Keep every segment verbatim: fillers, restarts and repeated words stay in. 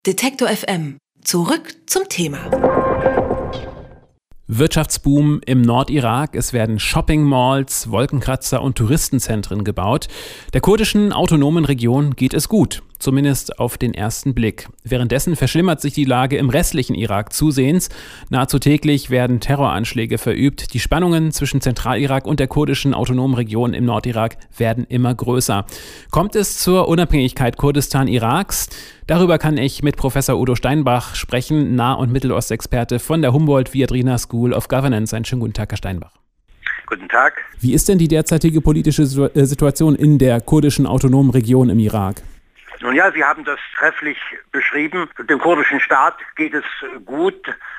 Detektor F M. Zurück zum Thema. Wirtschaftsboom im Nordirak. Es werden Shopping-Malls, Wolkenkratzer und Touristenzentren gebaut. Der kurdischen autonomen Region geht es gut, zumindest auf den ersten Blick. Währenddessen verschlimmert sich die Lage im restlichen Irak zusehends. Nahezu täglich werden Terroranschläge verübt. Die Spannungen zwischen Zentralirak und der kurdischen autonomen Region im Nordirak werden immer größer. Kommt es zur Unabhängigkeit Kurdistan-Iraks? Darüber kann ich mit Professor Udo Steinbach sprechen, Nah- und Mittelostexperte von der Humboldt-Viadrina School of Governance. Einen schönen guten Tag, Herr Steinbach. Guten Tag. Wie ist denn die derzeitige politische Situation in der kurdischen autonomen Region im Irak? Nun ja, Sie haben das trefflich beschrieben. Dem kurdischen Staat geht es gut.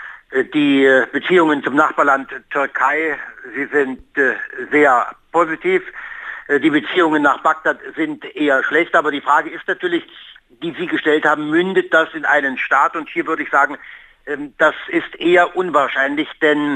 Die Beziehungen zum Nachbarland Türkei, sie sind sehr positiv. Die Beziehungen nach Bagdad sind eher schlecht. Aber die Frage ist natürlich, die Sie gestellt haben, mündet das in einen Staat? Und hier würde ich sagen, das ist eher unwahrscheinlich, denn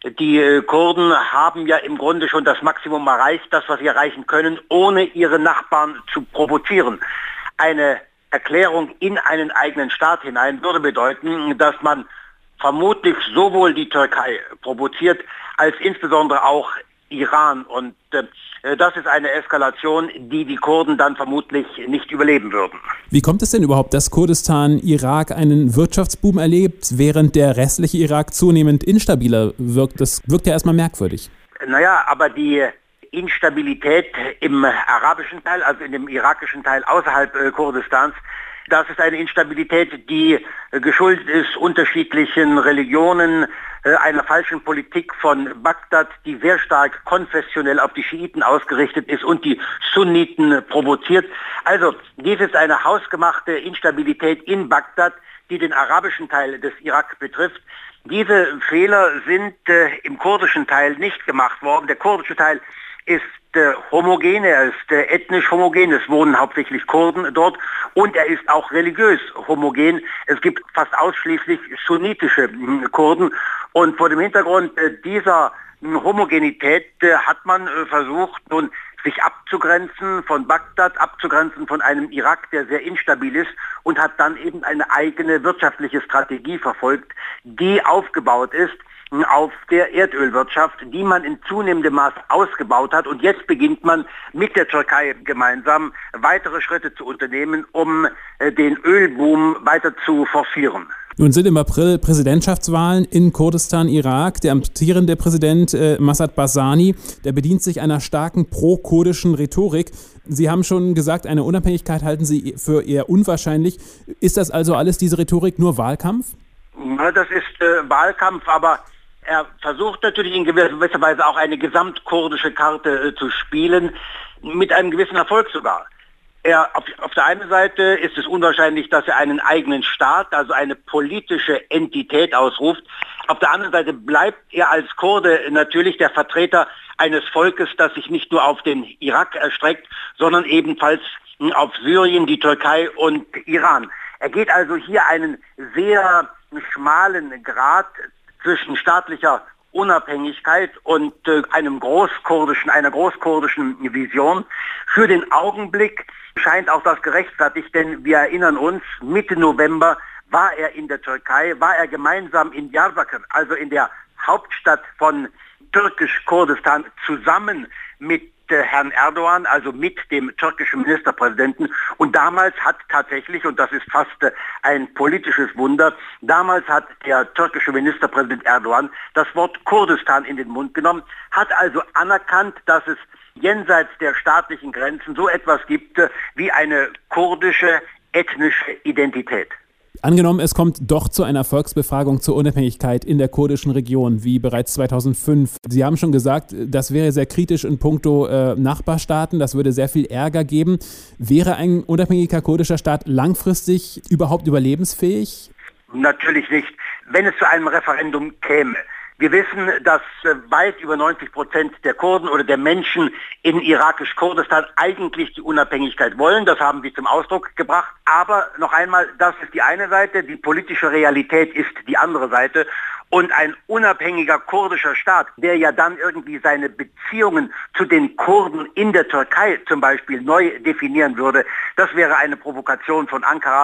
die Kurden haben ja im Grunde schon das Maximum erreicht, das, was sie erreichen können, ohne ihre Nachbarn zu provozieren. Eine Erklärung in einen eigenen Staat hinein würde bedeuten, dass man vermutlich sowohl die Türkei provoziert, als insbesondere auch Iran. Und äh, das ist eine Eskalation, die die Kurden dann vermutlich nicht überleben würden. Wie kommt es denn überhaupt, dass Kurdistan-Irak einen Wirtschaftsboom erlebt, während der restliche Irak zunehmend instabiler wirkt? Das wirkt ja erstmal merkwürdig. Naja, aber die Instabilität im arabischen Teil, also in dem irakischen Teil außerhalb äh, Kurdistans, das ist eine Instabilität, die äh, geschuldet ist unterschiedlichen Religionen, äh, einer falschen Politik von Bagdad, die sehr stark konfessionell auf die Schiiten ausgerichtet ist und die Sunniten provoziert. Also dies ist eine hausgemachte Instabilität in Bagdad, die den arabischen Teil des Irak betrifft. Diese Fehler sind äh, im kurdischen Teil nicht gemacht worden. Der kurdische Teil ist äh, homogen, er ist äh, ethnisch homogen, es wohnen hauptsächlich Kurden dort und er ist auch religiös homogen. Es gibt fast ausschließlich sunnitische äh, Kurden und vor dem Hintergrund äh, dieser äh, Homogenität äh, hat man äh, versucht, nun sich abzugrenzen von Bagdad, abzugrenzen von einem Irak, der sehr instabil ist und hat dann eben eine eigene wirtschaftliche Strategie verfolgt, die aufgebaut ist auf der Erdölwirtschaft, die man in zunehmendem Maß ausgebaut hat. Und jetzt beginnt man mit der Türkei gemeinsam weitere Schritte zu unternehmen, um den Ölboom weiter zu forcieren. Nun sind im April Präsidentschaftswahlen in Kurdistan, Irak. Der amtierende Präsident äh, Masad Barzani, der bedient sich einer starken pro-kurdischen Rhetorik. Sie haben schon gesagt, eine Unabhängigkeit halten Sie für eher unwahrscheinlich. Ist das also alles, diese Rhetorik, nur Wahlkampf? Ja, das ist äh, Wahlkampf, aber er versucht natürlich in gewisser Weise auch eine gesamtkurdische Karte äh, zu spielen, mit einem gewissen Erfolg sogar. Er, auf, auf der einen Seite ist es unwahrscheinlich, dass er einen eigenen Staat, also eine politische Entität ausruft. Auf der anderen Seite bleibt er als Kurde natürlich der Vertreter eines Volkes, das sich nicht nur auf den Irak erstreckt, sondern ebenfalls auf Syrien, die Türkei und Iran. Er geht also hier einen sehr schmalen Grat zwischen staatlicher Unabhängigkeit und äh, einem großkurdischen, einer großkurdischen Vision. Für den Augenblick scheint auch das gerechtfertigt, denn wir erinnern uns, Mitte November war er in der Türkei, war er gemeinsam in Diyarbakır, also in der Hauptstadt von Türkisch-Kurdistan, zusammen mit äh, Herrn Erdogan, also mit dem türkischen Ministerpräsidenten. Und damals hat tatsächlich, und das ist fast äh, ein politisches Wunder, damals hat der türkische Ministerpräsident Erdogan das Wort Kurdistan in den Mund genommen, hat also anerkannt, dass es jenseits der staatlichen Grenzen so etwas gibt äh, wie eine kurdische ethnische Identität. Angenommen, es kommt doch zu einer Volksbefragung zur Unabhängigkeit in der kurdischen Region, wie bereits zweitausendfünf. Sie haben schon gesagt, das wäre sehr kritisch in puncto äh, Nachbarstaaten, das würde sehr viel Ärger geben. Wäre ein unabhängiger kurdischer Staat langfristig überhaupt überlebensfähig? Natürlich nicht, wenn es zu einem Referendum käme. Wir wissen, dass weit über neunzig Prozent der Kurden oder der Menschen in irakisch-Kurdistan eigentlich die Unabhängigkeit wollen. Das haben sie zum Ausdruck gebracht. Aber noch einmal, das ist die eine Seite, die politische Realität ist die andere Seite. Und ein unabhängiger kurdischer Staat, der ja dann irgendwie seine Beziehungen zu den Kurden in der Türkei zum Beispiel neu definieren würde, das wäre eine Provokation von Ankara.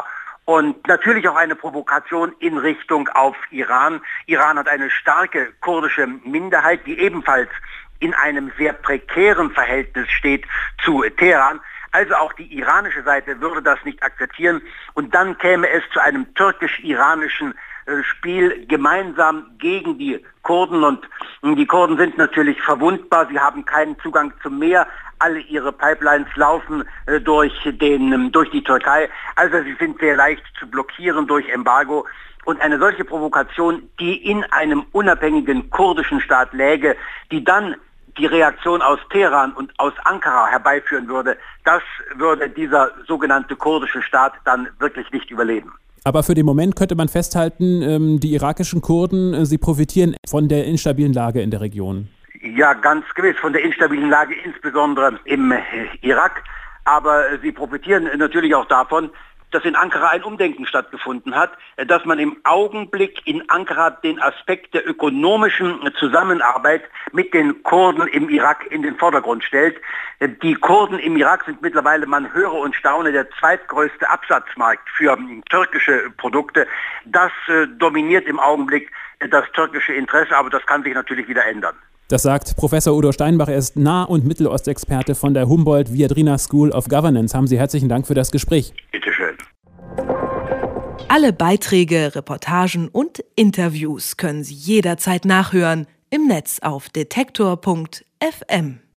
und natürlich auch eine Provokation in Richtung auf Iran. Iran hat eine starke kurdische Minderheit, die ebenfalls in einem sehr prekären Verhältnis steht zu Teheran. Also auch die iranische Seite würde das nicht akzeptieren und dann käme es zu einem türkisch-iranischen Spiel gemeinsam gegen die Kurden und die Kurden sind natürlich verwundbar, sie haben keinen Zugang zum Meer, alle ihre Pipelines laufen durch, den, durch die Türkei, also sie sind sehr leicht zu blockieren durch Embargo und eine solche Provokation, die in einem unabhängigen kurdischen Staat läge, die dann die Reaktion aus Teheran und aus Ankara herbeiführen würde, das würde dieser sogenannte kurdische Staat dann wirklich nicht überleben. Aber für den Moment könnte man festhalten, die irakischen Kurden, sie profitieren von der instabilen Lage in der Region. Ja, ganz gewiss von der instabilen Lage, insbesondere im Irak. Aber sie profitieren natürlich auch davon, dass in Ankara ein Umdenken stattgefunden hat, dass man im Augenblick in Ankara den Aspekt der ökonomischen Zusammenarbeit mit den Kurden im Irak in den Vordergrund stellt. Die Kurden im Irak sind mittlerweile, man höre und staune, der zweitgrößte Absatzmarkt für türkische Produkte. Das äh, dominiert im Augenblick das türkische Interesse, aber das kann sich natürlich wieder ändern. Das sagt Professor Udo Steinbach, er ist Nah- und Mittelostexperte von der Humboldt-Viadrina School of Governance. Haben Sie herzlichen Dank für das Gespräch. Bitteschön. Alle Beiträge, Reportagen und Interviews können Sie jederzeit nachhören im Netz auf detektor punkt f m.